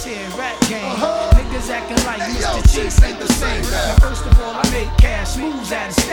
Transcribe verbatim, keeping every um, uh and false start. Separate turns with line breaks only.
this here rap game. Uh-huh. Niggas acting like Mister Cheeks ain't the same. Now first of all, I make cash moves out of state.